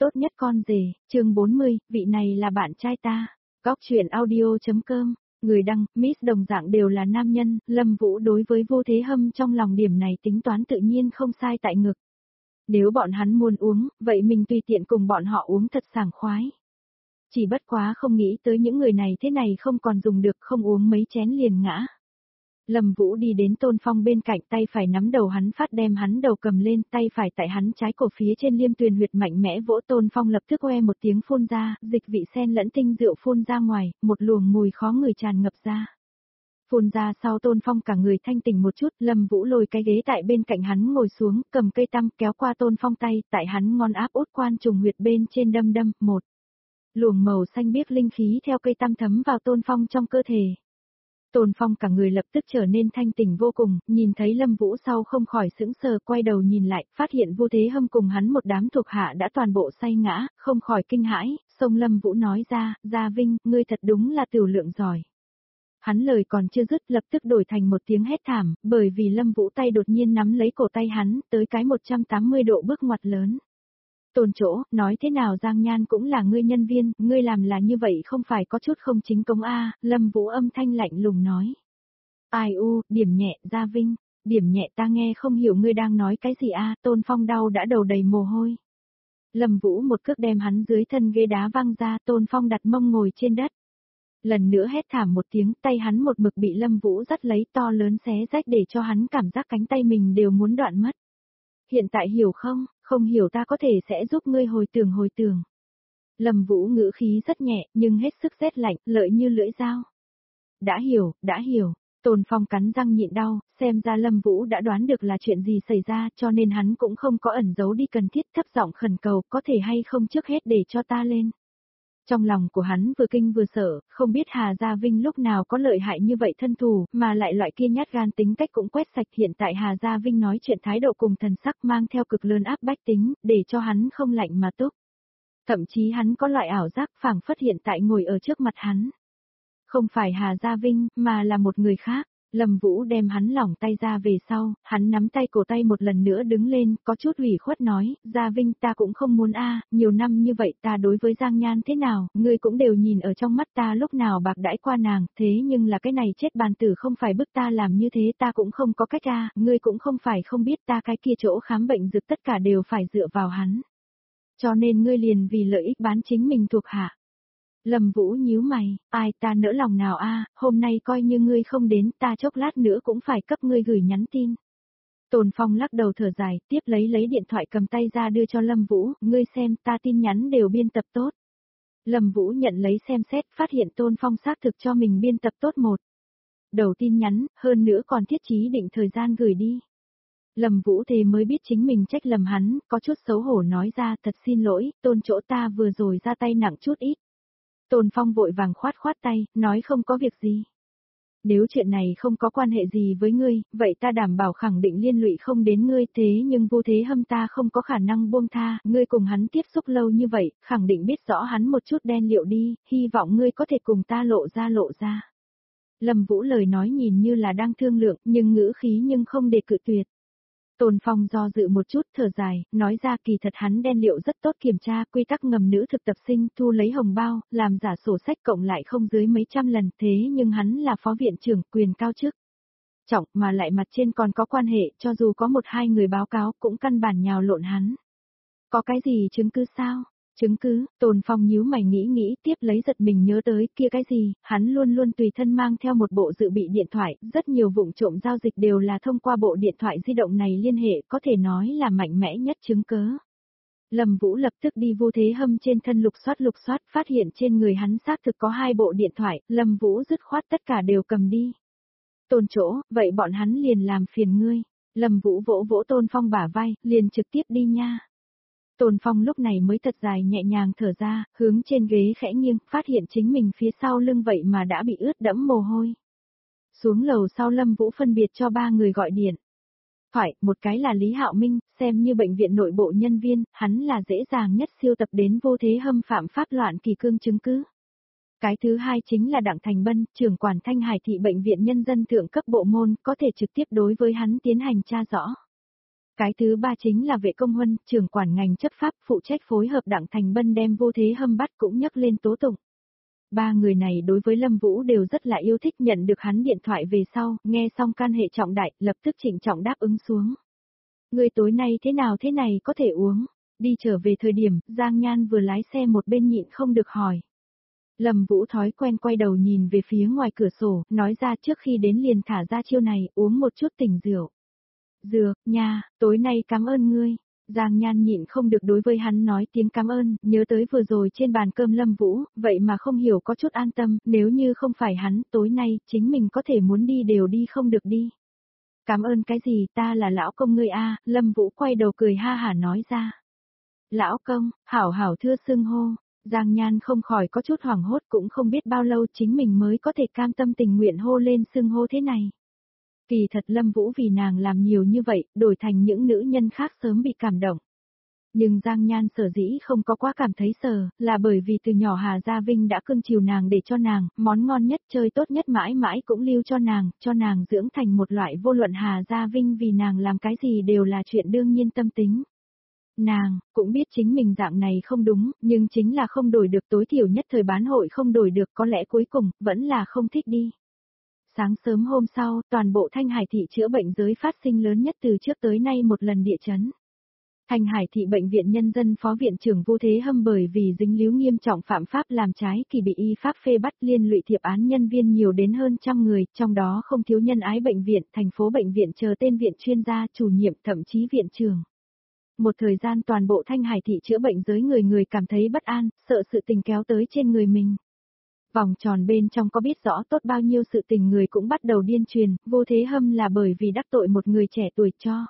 tốt nhất con rể, chương 40, vị này là bạn trai ta. Góc truyện audio.com, người đăng, Miss đồng dạng đều là nam nhân, Lâm Vũ đối với Vô Thế Hâm trong lòng điểm này tính toán tự nhiên không sai tại ngực. Nếu bọn hắn muốn uống, vậy mình tùy tiện cùng bọn họ uống thật sảng khoái. Chỉ bất quá không nghĩ tới những người này thế này không còn dùng được, không uống mấy chén liền ngã. Lâm Vũ đi đến Tôn Phong bên cạnh, tay phải nắm đầu hắn phát đem hắn đầu cầm lên, tay phải tại hắn trái cổ phía trên liêm tuyền huyệt mạnh mẽ vỗ. Tôn Phong lập tức oe một tiếng phun ra, dịch vị sen lẫn tinh rượu phun ra ngoài, một luồng mùi khó ngửi tràn ngập ra. Phun ra sau Tôn Phong cả người thanh tỉnh một chút, Lâm Vũ lôi cái ghế tại bên cạnh hắn ngồi xuống, cầm cây tăm kéo qua Tôn Phong tay, tại hắn ngon áp út quan trùng huyệt bên trên đâm đâm, một luồng màu xanh biếc linh khí theo cây tăm thấm vào Tôn Phong trong cơ thể. Tôn Phong cả người lập tức trở nên thanh tỉnh vô cùng, nhìn thấy Lâm Vũ sau không khỏi sững sờ, quay đầu nhìn lại, phát hiện Vô Thế Hâm cùng hắn một đám thuộc hạ đã toàn bộ say ngã, không khỏi kinh hãi, xông Lâm Vũ nói ra, Gia Vinh, ngươi thật đúng là tiểu lượng giỏi. Hắn lời còn chưa dứt lập tức đổi thành một tiếng hét thảm, bởi vì Lâm Vũ tay đột nhiên nắm lấy cổ tay hắn, tới cái 180 độ bước ngoặt lớn. Tôn Chỗ, nói thế nào Giang Nhan cũng là ngươi nhân viên, ngươi làm là như vậy không phải có chút không chính công a? Lâm Vũ âm thanh lạnh lùng nói. Ai u, điểm nhẹ, Gia Vinh, điểm nhẹ ta nghe không hiểu ngươi đang nói cái gì a? Tôn Phong đau đã đầu đầy mồ hôi. Lâm Vũ một cước đem hắn dưới thân ghế đá văng ra, Tôn Phong đặt mông ngồi trên đất. Lần nữa hét thảm một tiếng, tay hắn một mực bị Lâm Vũ dắt lấy to lớn xé rách để cho hắn cảm giác cánh tay mình đều muốn đoạn mất. Hiện tại hiểu không, không hiểu ta có thể sẽ giúp ngươi hồi tưởng. Lâm Vũ ngữ khí rất nhẹ, nhưng hết sức rét lạnh, lợi như lưỡi dao. Đã hiểu, Tôn Phong cắn răng nhịn đau, xem ra Lâm Vũ đã đoán được là chuyện gì xảy ra, cho nên hắn cũng không có ẩn giấu đi cần thiết, thấp giọng khẩn cầu, có thể hay không trước hết để cho ta lên. Trong lòng của hắn vừa kinh vừa sợ, không biết Hà Gia Vinh lúc nào có lợi hại như vậy thân thủ, mà lại loại kia nhát gan tính cách cũng quét sạch. Hiện tại Hà Gia Vinh nói chuyện thái độ cùng thần sắc mang theo cực lớn áp bách tính, để cho hắn không lạnh mà túc. Thậm chí hắn có loại ảo giác phảng phất hiện tại ngồi ở trước mặt hắn. Không phải Hà Gia Vinh, mà là một người khác. Lâm Vũ đem hắn lỏng tay ra về sau, hắn nắm tay cổ tay một lần nữa đứng lên, có chút ủy khuất nói, Gia Vinh ta cũng không muốn nhiều năm như vậy ta đối với Giang Nhan thế nào, ngươi cũng đều nhìn ở trong mắt ta lúc nào bạc đãi qua nàng, thế nhưng là cái này chết bàn tử không phải bức ta làm như thế ta cũng không có cách ngươi cũng không phải không biết ta cái kia chỗ khám bệnh dược tất cả đều phải dựa vào hắn. Cho nên ngươi liền vì lợi ích bán chính mình thuộc hạ. Lâm Vũ nhíu mày, ai ta nỡ lòng nào hôm nay coi như ngươi không đến ta chốc lát nữa cũng phải cấp ngươi gửi nhắn tin. Tôn Phong lắc đầu thở dài, tiếp lấy điện thoại cầm tay ra đưa cho Lâm Vũ, ngươi xem ta tin nhắn đều biên tập tốt. Lâm Vũ nhận lấy xem xét, phát hiện Tôn Phong xác thực cho mình biên tập tốt một đầu tin nhắn, hơn nữa còn thiết chí định thời gian gửi đi. Lâm Vũ thế mới biết chính mình trách lầm hắn, có chút xấu hổ nói ra thật xin lỗi, Tôn Chỗ ta vừa rồi ra tay nặng chút ít. Tôn Phong vội vàng khoát tay, nói không có việc gì. Nếu chuyện này không có quan hệ gì với ngươi, vậy ta đảm bảo khẳng định liên lụy không đến ngươi, thế nhưng Vô Thế Hâm ta không có khả năng buông tha, ngươi cùng hắn tiếp xúc lâu như vậy, khẳng định biết rõ hắn một chút đen liệu đi, hy vọng ngươi có thể cùng ta lộ ra. Lâm Vũ lời nói nhìn như là đang thương lượng, nhưng ngữ khí nhưng không để cự tuyệt. Tôn Phong do dự một chút thở dài, nói ra kỳ thật hắn đen liệu rất tốt kiểm tra quy tắc ngầm nữ thực tập sinh thu lấy hồng bao, làm giả sổ sách cộng lại không dưới mấy trăm lần thế nhưng hắn là phó viện trưởng quyền cao chức. Trọng mà lại mặt trên còn có quan hệ cho dù có một hai người báo cáo cũng căn bản nhào lộn hắn. Có cái gì chứng cứ sao? Chứng cứ, Tôn Phong nhíu mày nghĩ tiếp lấy giật mình nhớ tới kia cái gì, hắn luôn tùy thân mang theo một bộ dự bị điện thoại, rất nhiều vụng trộm giao dịch đều là thông qua bộ điện thoại di động này liên hệ, có thể nói là mạnh mẽ nhất chứng cứ. Lâm Vũ lập tức đi Vô Thế Hâm trên thân lục soát, phát hiện trên người hắn xác thực có 2 bộ điện thoại, Lâm Vũ dứt khoát tất cả đều cầm đi. Tôn Chỗ, vậy bọn hắn liền làm phiền ngươi. Lâm Vũ vỗ Tôn Phong bả vai, liền trực tiếp đi nha. Tôn Phong lúc này mới thật dài nhẹ nhàng thở ra, hướng trên ghế khẽ nghiêng, phát hiện chính mình phía sau lưng vậy mà đã bị ướt đẫm mồ hôi. Xuống lầu sau Lâm Vũ phân biệt cho 3 người gọi điện. Một cái là Lý Hạo Minh, xem như bệnh viện nội bộ nhân viên, hắn là dễ dàng nhất siêu tập đến Vô Thế Hâm phạm pháp loạn kỳ cương chứng cứ. Cái thứ hai chính là Đặng Thành Bân, trưởng quản Thanh Hải thị bệnh viện nhân dân thượng cấp bộ môn, có thể trực tiếp đối với hắn tiến hành tra rõ. Cái thứ ba chính là vệ công huân, trưởng quản ngành chấp pháp phụ trách phối hợp Đặng Thành Bân đem Vô Thế Hâm bắt cũng nhấc lên tố tụng. Ba người này đối với Lâm Vũ đều rất là yêu thích, nhận được hắn điện thoại về sau, nghe xong can hệ trọng đại, lập tức trịnh trọng đáp ứng xuống. Người tối nay thế này có thể uống. Đi trở về thời điểm, Giang Nhan vừa lái xe một bên nhịn không được hỏi. Lâm Vũ thói quen quay đầu nhìn về phía ngoài cửa sổ, nói ra trước khi đến liền thả ra chiêu này, uống một chút tỉnh rượu. Dược, nha, tối nay cảm ơn ngươi. Giang Nhan nhịn không được đối với hắn nói tiếng cảm ơn, nhớ tới vừa rồi trên bàn cơm Lâm Vũ, vậy mà không hiểu có chút an tâm, nếu như không phải hắn, tối nay, chính mình có thể muốn đi đều đi không được đi. Cảm ơn cái gì, ta là lão công ngươi a. Lâm Vũ quay đầu cười ha hả nói ra. Lão công, hảo hảo thưa xưng hô. Giang Nhan không khỏi có chút hoảng hốt, cũng không biết bao lâu chính mình mới có thể cam tâm tình nguyện hô lên xưng hô thế này. Kỳ thật Lâm Vũ vì nàng làm nhiều như vậy, đổi thành những nữ nhân khác sớm bị cảm động. Nhưng Giang Nhan sở dĩ không có quá cảm thấy sờ, là bởi vì từ nhỏ Hà Gia Vinh đã cưng chiều nàng để cho nàng, món ngon nhất chơi tốt nhất mãi mãi cũng lưu cho nàng dưỡng thành một loại vô luận Hà Gia Vinh vì nàng làm cái gì đều là chuyện đương nhiên tâm tính. Nàng, cũng biết chính mình dạng này không đúng, nhưng chính là không đổi được, tối thiểu nhất thời bán hội không đổi được, có lẽ cuối cùng, vẫn là không thích đi. Sáng sớm hôm sau, toàn bộ Thanh Hải thị chữa bệnh giới phát sinh lớn nhất từ trước tới nay một lần địa chấn. Thanh Hải thị bệnh viện nhân dân phó viện trưởng Vô Thế Hâm bởi vì dính líu nghiêm trọng phạm pháp làm trái kỳ bị y pháp phê bắt, liên lụy thiệp án nhân viên nhiều đến hơn 100 người, trong đó không thiếu nhân ái bệnh viện, thành phố bệnh viện chờ tên viện chuyên gia, chủ nhiệm, thậm chí viện trưởng. Một thời gian toàn bộ Thanh Hải thị chữa bệnh giới người cảm thấy bất an, sợ sự tình kéo tới trên người mình. Vòng tròn bên trong có biết rõ tốt bao nhiêu sự tình người cũng bắt đầu điên truyền, Vô Thế Hâm là bởi vì đắc tội một người trẻ tuổi cho.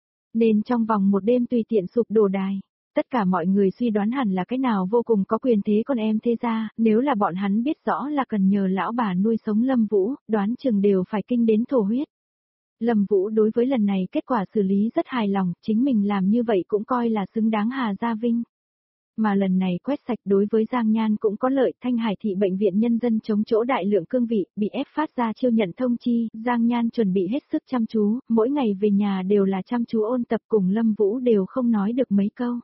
Nên trong vòng một đêm tùy tiện sụp đổ đài. Tất cả mọi người suy đoán hẳn là cái nào vô cùng có quyền thế con em thế gia, nếu là bọn hắn biết rõ là cần nhờ lão bà nuôi sống Lâm Vũ, đoán chừng đều phải kinh đến thổ huyết. Lâm Vũ đối với lần này kết quả xử lý rất hài lòng, chính mình làm như vậy cũng coi là xứng đáng Hà Gia Vinh. Mà lần này quét sạch đối với Giang Nhan cũng có lợi, Thanh Hải thị bệnh viện nhân dân chống chỗ đại lượng cương vị, bị ép phát ra chiêu nhận thông chi, Giang Nhan chuẩn bị hết sức chăm chú, mỗi ngày về nhà đều là chăm chú ôn tập, cùng Lâm Vũ đều không nói được mấy câu.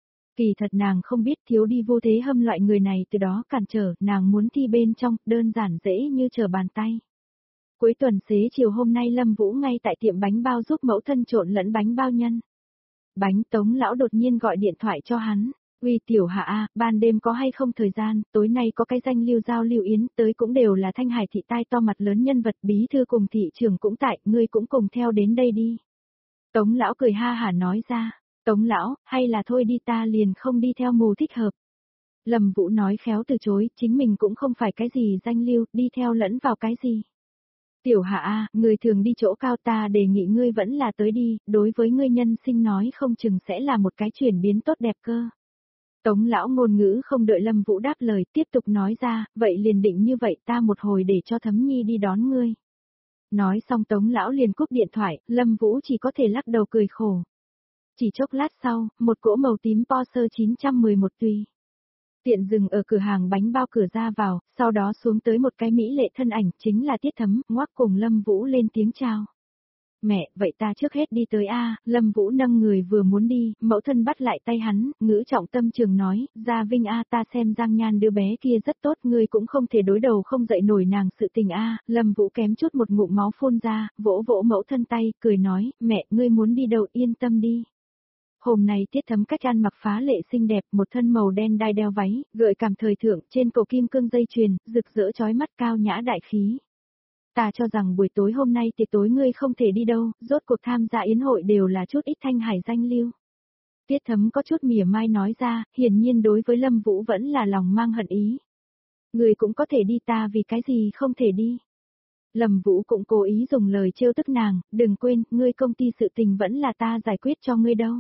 Kỳ thật nàng không biết thiếu đi Vô Thế Hâm loại người này từ đó cản trở, nàng muốn thi bên trong, đơn giản dễ như trở bàn tay. Cuối tuần xế chiều hôm nay Lâm Vũ ngay tại tiệm bánh bao giúp mẫu thân trộn lẫn bánh bao nhân. Bánh Tống lão đột nhiên gọi điện thoại cho hắn. Uy tiểu hạ a, ban đêm có hay không thời gian, tối nay có cái danh lưu giao lưu yến, tới cũng đều là Thanh Hải thị tai to mặt lớn nhân vật, bí thư cùng thị trưởng cũng tại, ngươi cũng cùng theo đến đây đi. Tống lão cười ha hả nói ra, Tống lão, hay là thôi đi, ta liền không đi theo mù thích hợp. Lâm Vũ nói khéo từ chối, chính mình cũng không phải cái gì danh lưu, đi theo lẫn vào cái gì. Tiểu hạ a, người thường đi chỗ cao, ta đề nghị ngươi vẫn là tới đi, đối với ngươi nhân sinh nói không chừng sẽ là một cái chuyển biến tốt đẹp cơ. Tống lão ngôn ngữ không đợi Lâm Vũ đáp lời, tiếp tục nói ra, vậy liền định như vậy, ta một hồi để cho Thấm Nhi đi đón ngươi. Nói xong Tống lão liền cúp điện thoại, Lâm Vũ chỉ có thể lắc đầu cười khổ. Chỉ chốc lát sau, một cỗ màu tím Porsche 911 tùy tiện dừng ở cửa hàng bánh bao cửa ra vào, sau đó xuống tới một cái mỹ lệ thân ảnh, chính là Tiết Thấm, ngoắc cùng Lâm Vũ lên tiếng chào. Mẹ, vậy ta trước hết đi tới a. Lâm Vũ nâng người vừa muốn đi, mẫu thân bắt lại tay hắn, ngữ trọng tâm trường nói, Gia Vinh a, ta xem Giang Nhan đứa bé kia rất tốt, ngươi cũng không thể đối đầu không dậy nổi nàng sự tình a. Lâm Vũ kém chút một ngụm máu phun ra, vỗ vỗ mẫu thân tay, cười nói, mẹ, ngươi muốn đi đâu yên tâm đi. Hôm nay Tiết Thấm cách ăn mặc phá lệ xinh đẹp, một thân màu đen đai đeo váy, gợi cảm thời thượng, trên cổ kim cương dây chuyền, rực rỡ chói mắt, cao nhã đại khí. Ta cho rằng buổi tối hôm nay tiệc tối ngươi không thể đi đâu, rốt cuộc tham gia yến hội đều là chút ít Thanh Hải danh lưu. Tiết Thấm có chút mỉa mai nói ra, hiển nhiên đối với Lâm Vũ vẫn là lòng mang hận ý. Ngươi cũng có thể đi, ta vì cái gì không thể đi. Lâm Vũ cũng cố ý dùng lời trêu tức nàng, đừng quên, ngươi công ty sự tình vẫn là ta giải quyết cho ngươi đâu.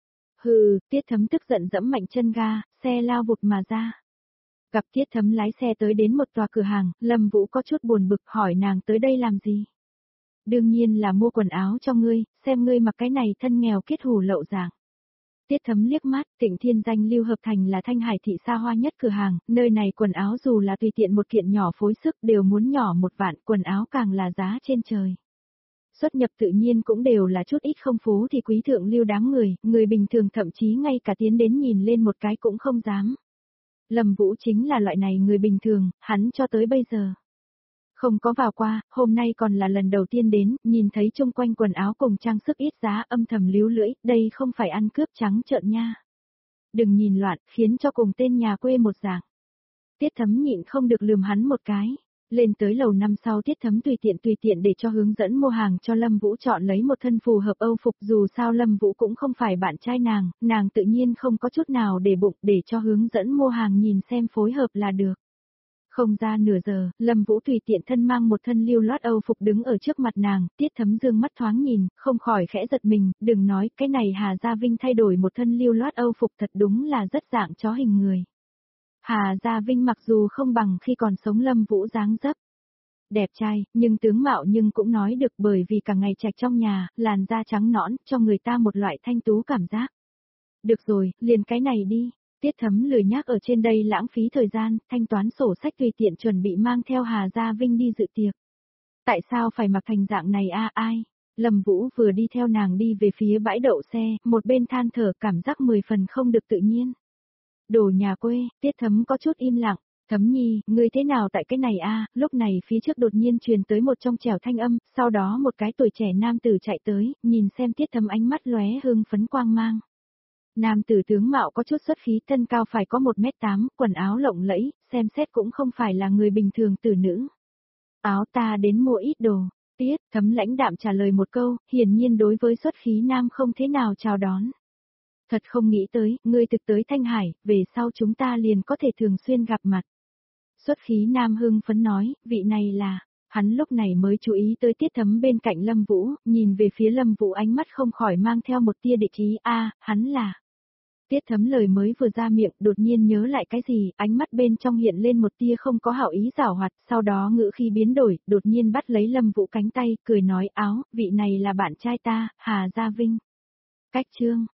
Hừ, Tiết Thấm tức giận dẫm mạnh chân ga, xe lao vụt mà ra. Gặp Tiết Thấm lái xe tới đến một tòa cửa hàng, Lâm Vũ có chút buồn bực hỏi nàng tới đây làm gì. Đương nhiên là mua quần áo cho ngươi, xem ngươi mặc cái này thân nghèo kiết hủ lậu dạng. Tiết Thấm liếc mắt, Tịnh Thiên danh lưu hợp thành là Thanh Hải thị xa hoa nhất cửa hàng, nơi này quần áo dù là tùy tiện một kiện nhỏ phối sức đều muốn nhỏ 1 vạn, quần áo càng là giá trên trời. Xuất nhập tự nhiên cũng đều là chút ít không phú thì quý thượng lưu đám người bình thường thậm chí ngay cả tiến đến nhìn lên một cái cũng không dám. Lâm Vũ chính là loại này người bình thường, hắn cho tới bây giờ không có vào qua, hôm nay còn là lần đầu tiên đến, nhìn thấy chung quanh quần áo cùng trang sức ít giá âm thầm líu lưỡi, đây không phải ăn cướp trắng trợn nha. Đừng nhìn loạn, khiến cho cùng tên nhà quê một dạng. Tiết Thấm nhịn không được lườm hắn một cái. Lên tới lầu năm sau Tiết Thấm tùy tiện để cho hướng dẫn mua hàng cho Lâm Vũ chọn lấy một thân phù hợp Âu phục, dù sao Lâm Vũ cũng không phải bạn trai nàng tự nhiên không có chút nào để bụng, để cho hướng dẫn mua hàng nhìn xem phối hợp là được. Không ra nửa giờ, Lâm Vũ tùy tiện thân mang một thân lưu loát Âu phục đứng ở trước mặt nàng, Tiết Thấm dương mắt thoáng nhìn, không khỏi khẽ giật mình, đừng nói, cái này Hà Gia Vinh thay đổi một thân lưu loát Âu phục thật đúng là rất dạng chó hình người. Hà Gia Vinh mặc dù không bằng khi còn sống Lâm Vũ dáng dấp đẹp trai, nhưng tướng mạo nhưng cũng nói được, bởi vì cả ngày trạch trong nhà, làn da trắng nõn, cho người ta một loại thanh tú cảm giác. Được rồi, liền cái này đi. Tiết Thấm lười nhác ở trên đây lãng phí thời gian, thanh toán sổ sách tùy tiện chuẩn bị mang theo Hà Gia Vinh đi dự tiệc. Tại sao phải mặc thành dạng này ai? Lâm Vũ vừa đi theo nàng đi về phía bãi đậu xe, một bên than thở, cảm giác 10 phần không được tự nhiên. Đồ nhà quê, Tiết Thấm có chút im lặng. Thấm Nhi, ngươi thế nào tại cái này lúc này phía trước đột nhiên truyền tới một trong trẻo thanh âm, sau đó một cái tuổi trẻ nam tử chạy tới, nhìn xem Tiết Thấm ánh mắt lóe hưng phấn quang mang. Nam tử tướng mạo có chút xuất khí, thân cao phải có 1m8, quần áo lộng lẫy, xem xét cũng không phải là người bình thường tử nữ. Áo ta đến mua ít đồ. Tiết Thấm lãnh đạm trả lời một câu, hiển nhiên đối với xuất khí nam không thế nào chào đón. Thật không nghĩ tới, ngươi thực tới Thanh Hải, về sau chúng ta liền có thể thường xuyên gặp mặt. Xuất khí nam hưng phấn nói, vị này là, hắn lúc này mới chú ý tới Tiết Thấm bên cạnh Lâm Vũ, nhìn về phía Lâm Vũ ánh mắt không khỏi mang theo một tia địch ý, hắn là. Tiết Thấm lời mới vừa ra miệng, đột nhiên nhớ lại cái gì, ánh mắt bên trong hiện lên một tia không có hảo ý giảo hoạt, sau đó ngữ khí biến đổi, đột nhiên bắt lấy Lâm Vũ cánh tay, cười nói, vị này là bạn trai ta, Hà Gia Vinh. Cách chương